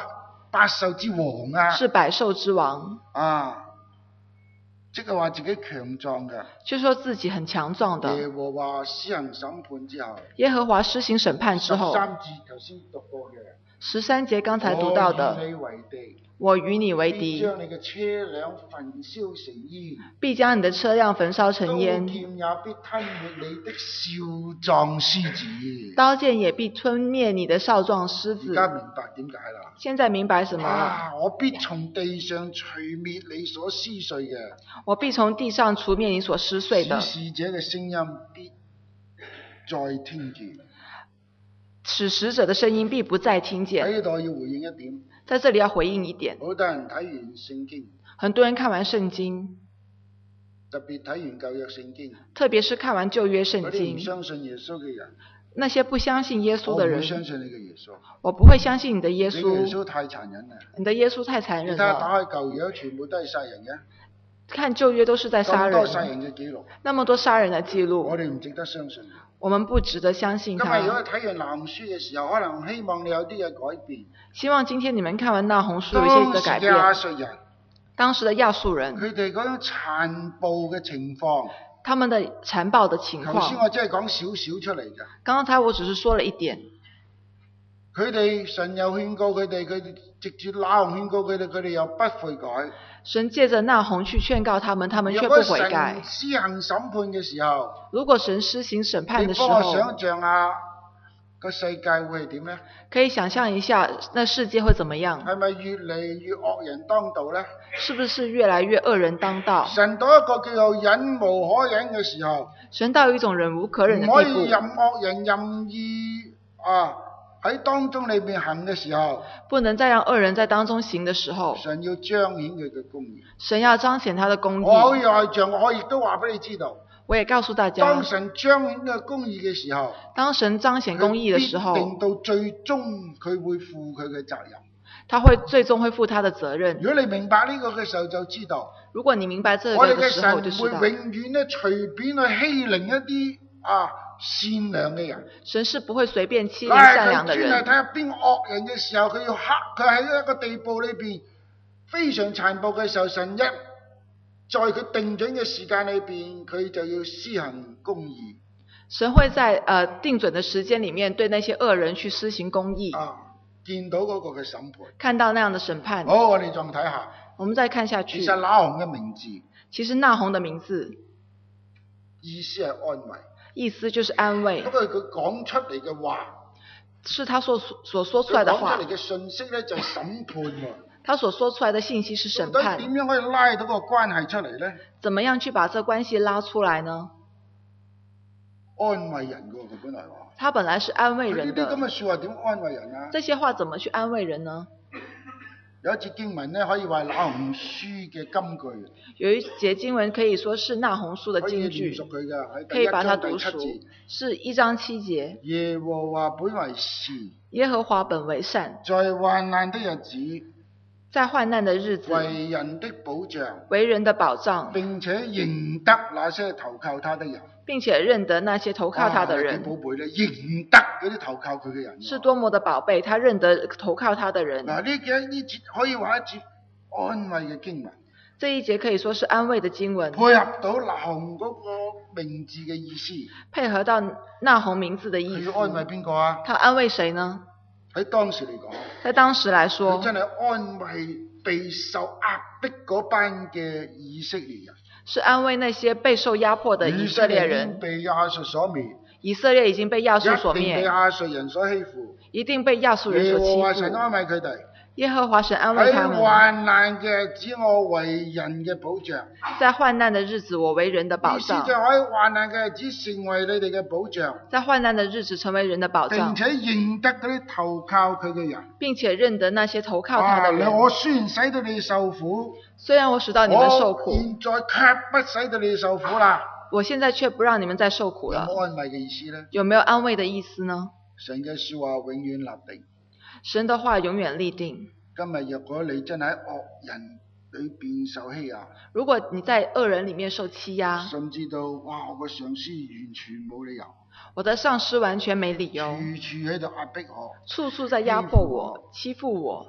百獸之王啊！ 是百獸之王。 啊，即係話自己強壯嘅。 就說自己很強壯的。 耶和華施行審判之後。 耶和華施行審判之後。 13節頭先讀過嘅。 13節剛才讀到的。我與你為敵。 必將你嘅車輛焚燒成煙。 必將你的車輛焚燒成煙。 刀劍也必吞滅你的少壯獅子。 刀劍也必吞滅你的少壯獅子。 而家明白點解啦？ 現在明白什麼了？ 我必從地上除滅你所撕碎嘅。 我必從地上除滅你所撕碎的。 使者嘅聲音必再聽見。 使使者的聲音必不再聽見。 喺呢度要回應一點。 在這裡要回應一點。 好多人睇完聖經。 很多人看完聖經。 特別睇完舊約聖經。 特別是看完舊約聖經。 嗰啲唔相信耶穌嘅人。 那些不相信耶穌的人。 我不相信你嘅耶穌。 我不會相信你的耶穌。 你嘅耶穌太殘忍啦。 你的耶穌太殘忍了。 你睇下打開舊約，全部都係殺人嘅。 看舊約都是在殺人。 咁多殺人嘅記錄。 那麼多殺人的記錄。 我哋唔值得相信。 我們不值得相信他。 今日如果睇完那鴻書嘅時候，可能希望你有啲嘅改變。 希望今天你們看完那鴻書有一些的改變。 當時嘅亞述人。 當時的亞述人。 佢哋嗰種殘暴嘅情況。 他們的殘暴的情況。 頭先我只係講少少出嚟㗎。 剛才我只是說了一點。 佢哋神又勸告佢哋，佢哋直接那鴻勸告佢哋，佢哋又不悔改。 神借着那鴻去勸告他們，他們卻不悔改。 如果神施行審判嘅時候， 如果神施行審判的時候， 你幫我想象下個世界會係點呢？ 可以想象一下，那世界會怎麼樣？ 係咪越嚟越惡人當道呢？ 是不是越來越惡人當道？ 神到一個叫做忍無可忍嘅時候， 神到一種忍無可忍嘅地步， 唔可以任惡人任意喺當中裏面行嘅時候， 不能再讓惡人在當中行的時候， 神要彰顯佢嘅公義。 神要彰顯他的公義。 我可以外像我亦都話俾你知道。 我也告訴大家， 當神彰顯嘅公義嘅時候， 當神彰顯公義嘅時候， 定到最終佢會負佢嘅責任。 他會最終會負他的責任。 如果你明白呢個嘅時候，就知道。 如果你明白這個嘅時候，就知道。 我哋嘅神會永遠咧隨便去欺凌一啲善良嘅人。 神是不會隨便欺凌善良的人。 佢專係睇下邊個惡人嘅時候，佢要黑佢喺一個地步裏邊非常殘暴嘅時候，神一在佢定準嘅時間裏邊，佢就要施行公義。 神會在定準的時間裏面對那些惡人去施行公義。 見到嗰個嘅審判， 看到那樣的審判。 好，我哋再睇下。 我們再看下去。 其實那鴻嘅名字， 其實那鴻的名字意思係安慰， 意思就是安慰。 不過佢講出嚟嘅話， 是他所說出來的話。 講出嚟嘅信息咧就係審判喎。 他所說出來的信息是審判。 點樣可以拉到個關係出嚟呢？ 怎麼樣去把這關係拉出來呢？ 安慰人㗎，佢本來話。 他本來是安慰人的。 呢啲咁嘅說話點安慰人啊？ 這些話怎麼去安慰人呢？ 有一節經文咧，可以話那鴻書嘅金句。有一節經文可以說是那鴻書的金句。可以把它讀熟。是1章7節。 耶和華本為善。 耶和華本為善。 在患難的日子。 在患難的日子。 為人的保障。 為人的保障。 並且認得那些投靠他的人。 並且認得那些投靠他的人。 寶貝咧，認得嗰啲投靠佢嘅人。 是多麼的寶貝，他認得投靠他的人。 嗱，呢節可以話一節安慰嘅經文。 這一節可以說是安慰的經文。 配合到那鴻嗰個名字嘅意思。 配合到那鴻名字的意思。 佢要安慰邊個啊？ 他安慰誰呢？ 喺當時嚟講。 在當時來說。 佢真係安慰被受壓迫嗰班嘅以色列人。 是安慰那些被受壓迫的以色列人。 被亞述所滅。 以色列已經被亞述所滅。 一定被亞述人所欺負。 一定被亞述人所欺負。 耶和華神安慰佢哋。 耶和華神安慰他們。 喺患難嘅日子，我為人嘅保障。 在患難的日子，我為人的保障。 意思就喺患難嘅日子成為你哋嘅保障。 在患難的日子成為人的保障。 並且認得嗰啲投靠佢嘅人。 並且認得那些投靠他的人。 我雖然使到你受苦。 雖然我使到你們受苦。 我現在卻不使到你受苦啦。 我現在卻不讓你們再受苦了。 有冇安慰嘅意思呢？ 有沒有安慰的意思呢？ 神嘅說話永遠立定。 神的話永遠立定。 今日若果你真喺惡人裏邊受欺壓， 如果你在惡人裏面受欺壓， 甚至到哇我個上司完全冇理由， 我的上司完全沒理由， 處處喺度壓迫我， 處處在壓迫我、欺負我，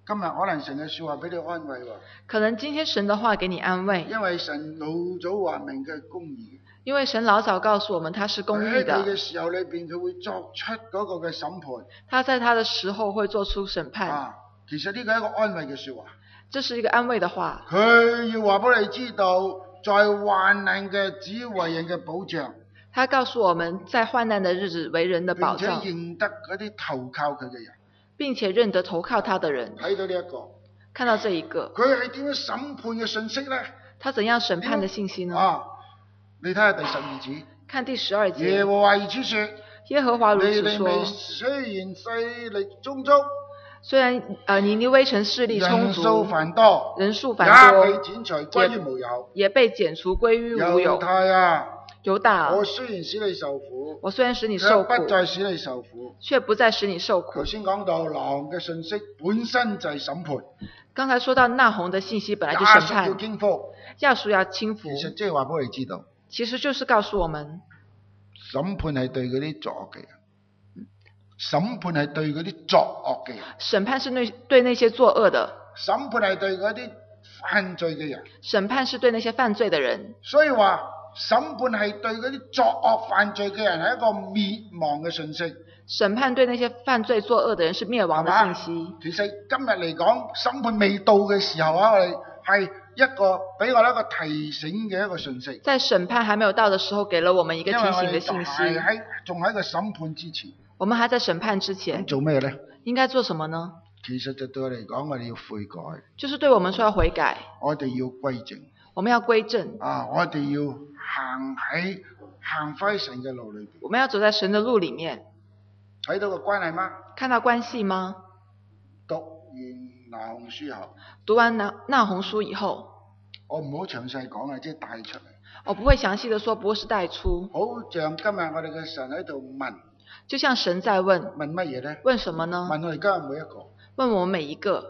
今日可能神嘅說話俾你安慰喎， 可能今天神的話給你安慰， 因為神老早話明佢係公義。 因為神老早告訴我們他是公義的。 喺佢嘅時候裏邊，佢會作出嗰個嘅審判。 他在他的時候會做出審判。 其實呢個係一個安慰嘅說話。 這是一個安慰的話。 佢要話俾你知道，在患難嘅只為人嘅保障。 他告訴我們在患難的日子為人的保障， 並且認得嗰啲投靠佢嘅人， 並且認得投靠他的人。 睇到呢一個， 看到這一個， 佢係點樣審判嘅信息呢？ 他怎樣審判的信息呢？ 你睇下第12節， 看第12節。 耶和華如此說， 耶和華如此說， 尼尼微雖然勢力充足， 雖然尼尼微城勢力充足， 人數繁多， 人數繁多， 也被剪除歸於無有， 也被剪除歸於無有。 猶太啊， 猶大， 我雖然使你受苦， 我雖然使你受苦， 卻不再使你受苦， 卻不再使你受苦。 頭先講到狼嘅信息本身就係審判。 剛才說到那鴻的信息本來就審判， 要傾覆， 亞述要傾覆。 其實即係話俾我哋知道， 其實就是告訴我們， 審判係對嗰啲作惡嘅人，審判係對嗰啲作惡嘅人， 審判是對那些作惡的， 審判係對嗰啲犯罪嘅人， 審判是對那些犯罪的人。 所以話審判係對嗰啲作惡犯罪嘅人係一個滅亡嘅信息。 審判對那些犯罪作惡的人是滅亡的信息。 其實今日嚟講，審判未到嘅時候啊，我哋係一個俾我哋一個提醒嘅一個信息。 在審判還沒有到的時候，給了我們一個提醒的信息。 仲喺個審判之前。 我們還在審判之前。 做咩呢？應該做什麼呢？ 其實就對我嚟講，我哋要悔改。 就是對我們說要悔改。 我哋要歸正。 我們要歸正。 我哋要行喺神嘅路裏邊。 我們要走在神的路裏面。 睇到個關係嗎？ 看到關係嗎？ 讀完那鴻書後。讀完那鴻書以後。 我唔好詳細講啊，即係帶出嚟。 我不會詳細的說，不過是帶出。 好像今日我哋嘅神喺度問。 就像神在問。 問乜嘢呢？ 問什麼呢？ 問我哋今日每一個。 問我們每一個。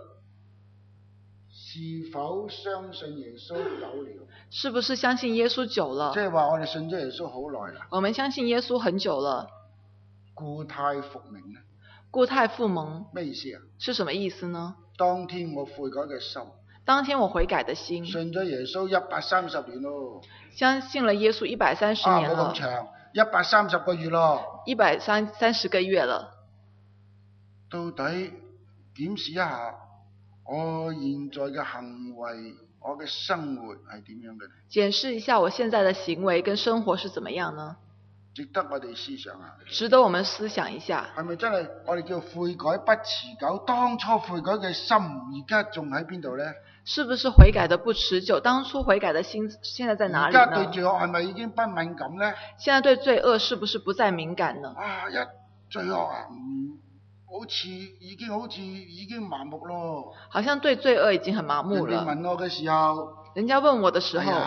是否相信耶穌久了？ 是不是相信耶穌久了？ 即係話我哋信咗耶穌好耐啦。 我們相信耶穌很久了。 故態復萌呢？ 故態復萌咩意思啊？ 是什麼意思呢？ 當天我悔改嘅心。 當天我悔改的心。信咗耶穌130年咯。 相信了耶穌130年了。 冇咁長，130個月咯。 130個月了。 到底檢視一下我現在嘅行為，我嘅生活係點樣嘅？ 檢視一下我現在的行為跟生活是怎麼樣呢？ 值得我哋思想下。 值得我們思想一下。係咪真係我哋叫悔改不持久？當初悔改嘅心，而家仲喺邊度呢？ 是不是悔改的不持久？當初悔改的心，現在在哪裡呢？ 而家對罪惡係咪已經不敏感呢？ 現在對罪惡是不是不再敏感呢？ 一罪惡好似已經麻木咯。好像對罪惡已經很麻木了。 人哋問我嘅時候， 人家問我的時候，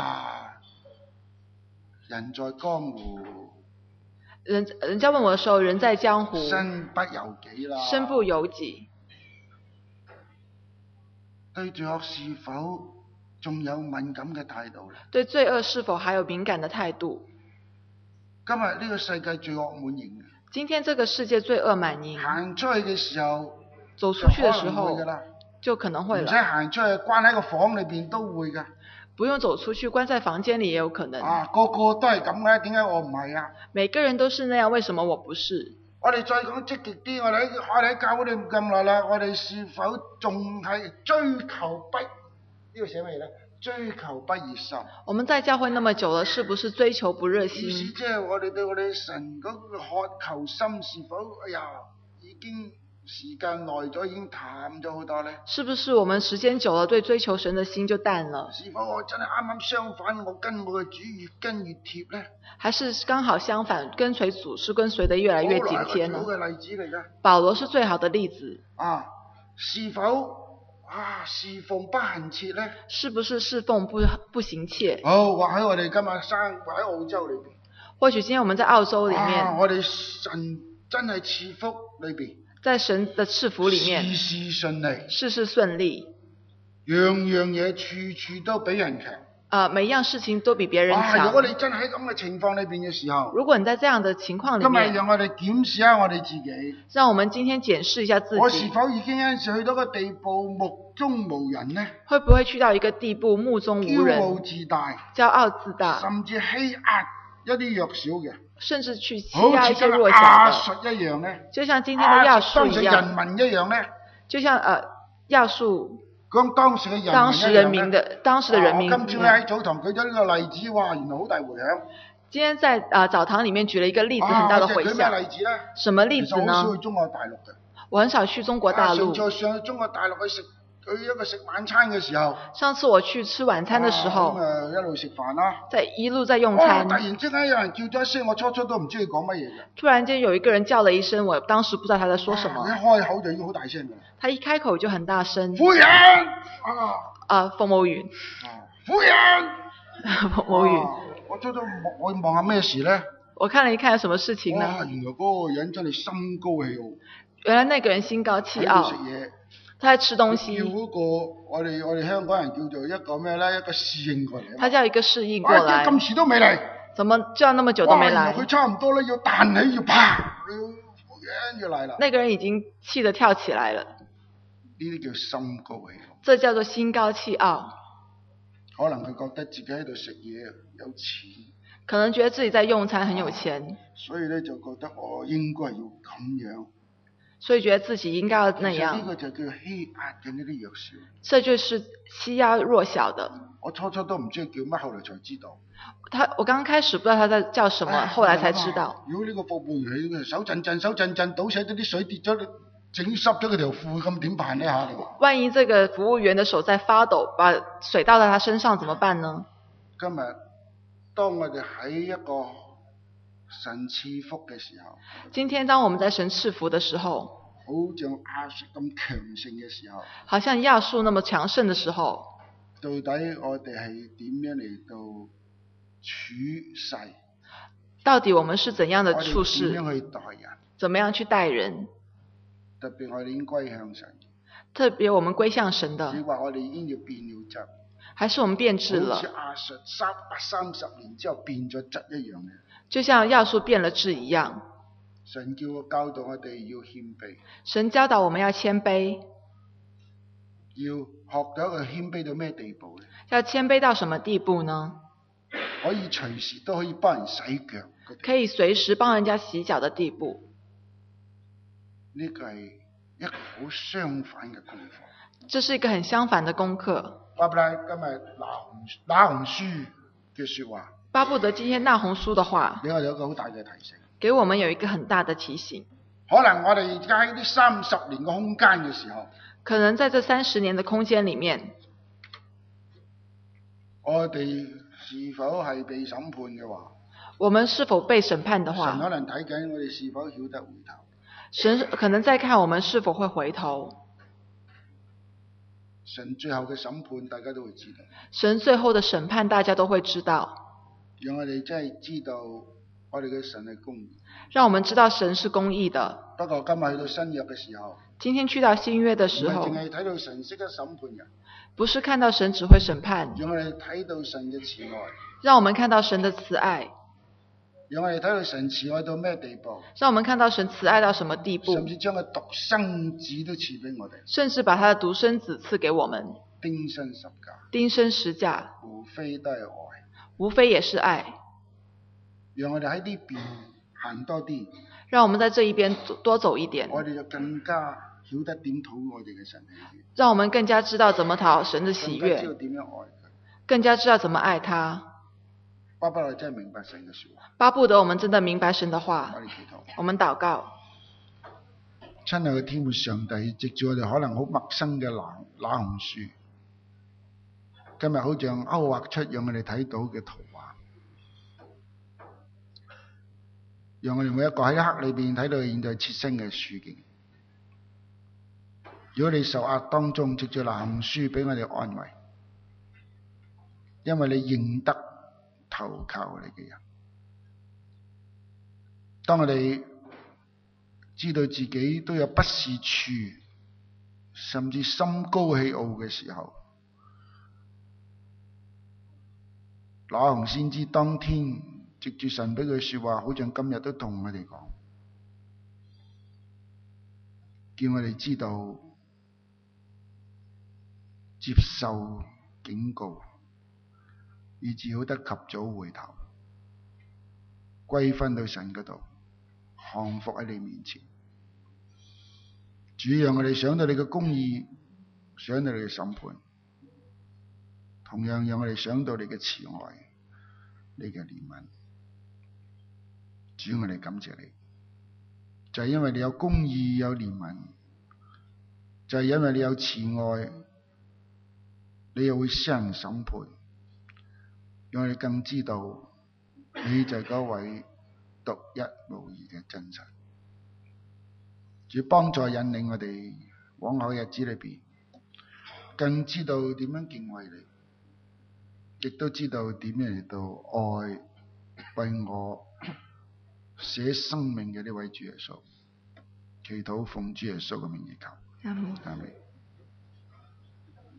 人在江湖。 人家問我的時候，人在江湖， 身不由己啦。 身不由己。 對罪惡是否仲有敏感嘅態度呢？ 對罪惡是否還有敏感的態度？ 今日呢個世界罪惡滿盈。 今天這個世界罪惡滿盈。 行出去嘅時候， 走出去的時候就可能會了。 唔使行出去，關喺個房裏邊都會噶。 不用走出去，關在房間裏也有可能。 個個都係咁嘅，點解我唔係啊？ 每個人都是那樣，為什麼我不是？ 我哋再講積極啲，我哋喺教會裏咁耐啦，我哋是否仲係追求不？呢個寫乜嘢咧？追求不熱心。 我們在教會那麼久了，是不是追求不熱心？ 意思即係我哋對我哋神嗰個渴求心是否已經時間耐咗，已經淡咗好多呢？ 是不是我們時間久了，對追求神的心就淡了？ 是否我真係啱啱相反，我跟我嘅主越跟越貼呢？ 還是剛好相反，跟隨主是跟隨得越來越緊貼呢？ 保羅係個最好嘅例子嚟㗎。 保羅是最好的例子。 是否侍奉不行切呢？ 是不是侍奉不行切？ 或許我哋今日或喺澳洲裏邊。 或許今天我們在澳洲裡面。 我哋神真係賜福裏邊。 在神的賜福裡面。 事事順利。 事事順利。 樣樣嘢處處都比人強。 每一樣事情都比別人強。 如果你真係喺咁嘅情況裏邊嘅時候， 如果你在這樣的情況裏面， 今日讓我哋檢視下我哋自己。 讓我們今天檢視一下自己。 我是否已經有陣時去到個地步目中無人呢？ 會不會去到一個地步目中無人？ 驕傲自大， 驕傲自大， 甚至欺壓一啲弱小嘅， 甚至去欺壓一些弱小亞的， 述一樣呢？ 就像今天的亞述一樣， 人民一樣呢？ 就像亞述。 講當時嘅當時人民的人民。 我今朝咧喺早堂舉咗呢個例子，哇，原來好大迴響。 今天在澡堂裡面舉了一個例子，很大的迴響。 舉咩例子呢？ 什麼例子呢？ 我好少去中國大陸嘅。 我很少去中國大陸。 上次中國大陸去一個食晚餐嘅時候。 上次我去吃晚餐的時候。 一路食飯啦。 一路在用餐。 突然之間有人叫咗一聲，我初都唔知佢講乜嘢嘅。 突然間有一個人叫了一聲，我當時不知道他在說什麼。 一開口就已經好大聲嘅。他一開口就很大聲。 夫人。 馮某雲。 夫人。 馮某雲。 我初我望下咩事呢？ 我看了一看有什麼事情呢？ 原來嗰個人真係心高氣傲。 原來那個人心高氣傲。 食嘢。 他在吃東西。 叫嗰個我哋香港人叫做一個咩呢？一個侍應過嚟。 他叫一個侍應過來。 咁遲都未嚟。 怎麼叫那麼久都沒來？ 佢差唔多啦，要彈起要啪，要嚟啦。 那個人已經氣得跳起來了。 呢啲叫心高氣傲。 這叫做心高氣傲。 可能佢覺得自己喺度食嘢有錢。 可能覺得自己在用餐很有錢。 所以呢，就覺得我應該要咁樣。 所以覺得自己應該要那樣。 呢個就叫欺壓嘅呢啲弱小。 這就是欺壓弱小的。 我初都唔知佢叫乜，後來才知道。 我剛開始不知道他在叫什麼，後來才知道。 如果呢個服務員手震震，倒瀉咗啲水跌咗，整濕咗佢條褲，咁點辦呢嚇？ 萬一這個服務員的手在發抖，把水倒在他身上，怎麼辦呢？ 今日當我哋喺一個神賜福嘅時候， 今天當我們在神賜福的時候， 好像亞述咁強盛嘅時候， 好像亞述那麼強盛的時候， 到底我哋係點樣嚟到處世？ 到底我們是怎樣的處事？ 點樣去待人？ 怎麼樣去待人？ 特別我哋已經歸向神。 特別我們歸向神的。 你話我哋已經要變了質？ 還是我們變質了？ 好似亞述330年之後變咗質一樣嘅。就像亞述變了質一樣。 神叫我教導我哋要謙卑。 神教導我們要謙卑。 要學到一個謙卑到咩地步呢？ 要謙卑到什麼地步呢？ 可以隨時都可以幫人洗腳。 可以隨時幫人家洗腳的地步。 呢個係一個好相反嘅功課。 這是一個很相反的功課。 巴不得今日那鴻書嘅說話。 巴不得今天那鴻書的話。 俾我有一個好大嘅提醒。 給我們有一個很大的提醒。 可能我哋而家喺呢30年嘅空間嘅時候。 可能在這30年的空間裡面。 我哋是否係被審判嘅話？ 我們是否被審判的話？ 神可能睇緊我哋是否曉得回頭。 神可能在看我們是否會回頭。 神最後嘅審判大家都會知道。 神最後的審判大家都會知道。 讓我哋真係知道我哋嘅神係公義。 讓我們知道神是公義的。 不過今日去到新約嘅時候。 今天去到新約的時候。 唔係淨係睇到神識得審判人。 不是看到神只會審判。 讓我哋睇到神嘅慈愛。 讓我們看到神的慈愛。 讓我哋睇到神慈愛到咩地步？ 讓我們看到神慈愛到什麼地步？ 甚至將佢獨生子都賜俾我哋。 甚至把他的獨生子賜給我們。 釘身十架。 釘身十架。 無非都係愛。 無非也是愛。 讓我哋喺呢邊行多啲。 讓我們在這一邊多走一點。 我哋就更加曉得點討我哋嘅神喜悅。 讓我們更加知道怎麼討神的喜悅。 更加知道點樣愛佢。 更加知道怎麼愛他。 巴不得真係明白神嘅說話。 巴不得我們真的明白神的話。 我哋祈禱。 我們禱告。 親愛嘅天父上帝，藉住我哋可能好陌生嘅那鴻書，今日好像勾畫出讓我哋睇到嘅圖畫，讓我哋每一個喺一刻裏邊睇到現在切身嘅處境。如果你受壓當中，藉住那鴻書俾我哋安慰，因為你認得投靠你嘅人。當我哋知道自己都有不是處，甚至心高氣傲嘅時候， 那鴻先知當天藉住神俾佢說話，好像今日都同我哋講，叫我哋知道接受警告，以至好得及早回頭，歸返到神嗰度，降服喺你面前。主讓我哋想到你嘅公義，想到你嘅審判，同樣讓我哋想到你嘅慈愛，你嘅憐憫。主，我哋感謝你，就係因為你有公義有憐憫，就係因為你有慈愛，你又會施行審判，讓我哋更知道你就係嗰位獨一無二嘅真神。主幫助引領我哋往後日子裏邊，更知道點樣敬畏你，亦都知道點樣嚟到愛為我捨生命嘅呢位主耶穌。祈禱奉主耶穌嘅名而求，阿門。